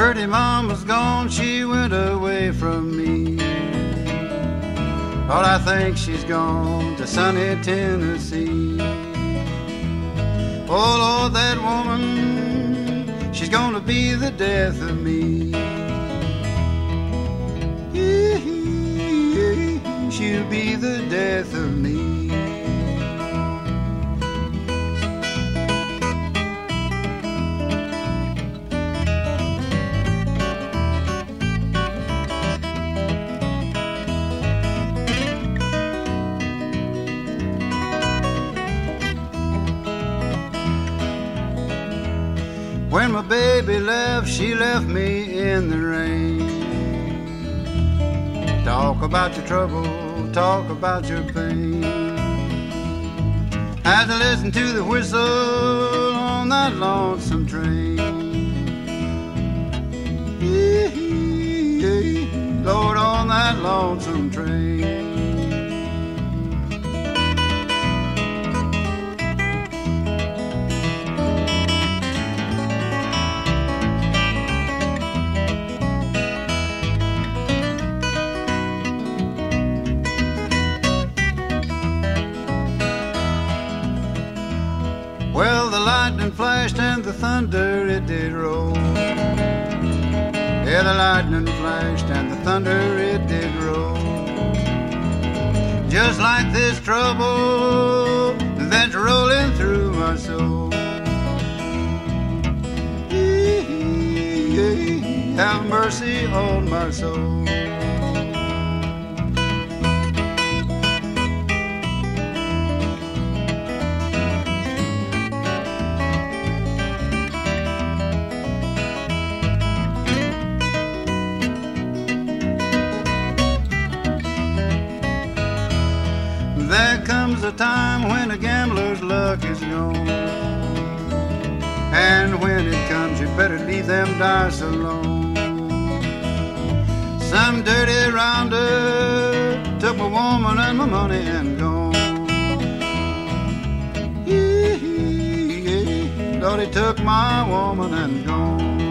Pretty mama's gone, she went away from me. Lord, I think she's gone to sunny Tennessee. Oh Lord, that woman, she's gonna be the death of me. She'll be the death of me. When my baby left, she left me in the rain. Talk about your trouble, talk about your pain. As I listen to the whistle on that lonesome train. Lord, on that lonesome train. Well, the lightning flashed and the thunder it did roll. Yeah, the lightning flashed and the thunder it did roll. Just like this trouble that's rolling through my soul. Have mercy on my soul. There comes a time when a gambler's luck is gone. And when it comes, you better leave them dice alone. Some dirty rounder took my woman and my money and gone. Lord, he took my woman and gone.